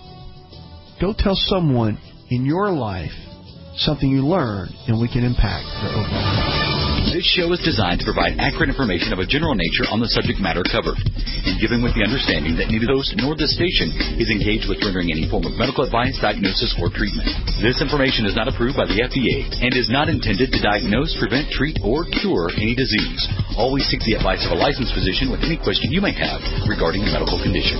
go tell someone in your life something you learned, and we can impact their overall health. This show is designed to provide accurate information of a general nature on the subject matter covered, and given with the understanding that neither the host nor the station is engaged with rendering any form of medical advice, diagnosis, or treatment. This information is not approved by the F D A and is not intended to diagnose, prevent, treat, or cure any disease. Always seek the advice of a licensed physician with any question you may have regarding a medical condition.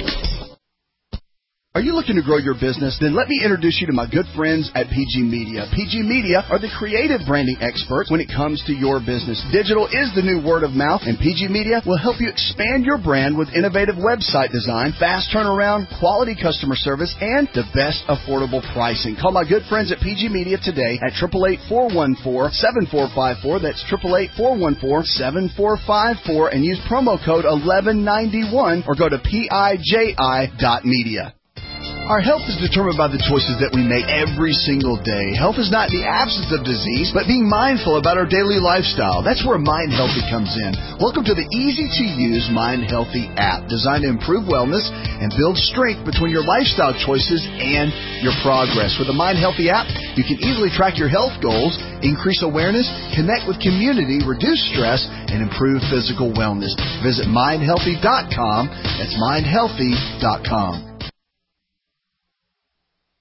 Are you looking to grow your business? Then let me introduce you to my good friends at P G Media. P G Media are the creative branding experts when it comes to your business. Digital is the new word of mouth, and P G Media will help you expand your brand with innovative website design, fast turnaround, quality customer service, and the best affordable pricing. Call my good friends at P G Media today at eight eight eight, four one four, seven four five four. That's eight eight eight, four one four, seven four five four, and use promo code eleven ninety-one or go to P I J I dot media. Our health is determined by the choices that we make every single day. Health is not the absence of disease, but being mindful about our daily lifestyle. That's where Mind Healthy comes in. Welcome to the easy-to-use Mind Healthy app, designed to improve wellness and build strength between your lifestyle choices and your progress. With the Mind Healthy app, you can easily track your health goals, increase awareness, connect with community, reduce stress, and improve physical wellness. Visit mind healthy dot com. That's mind healthy dot com.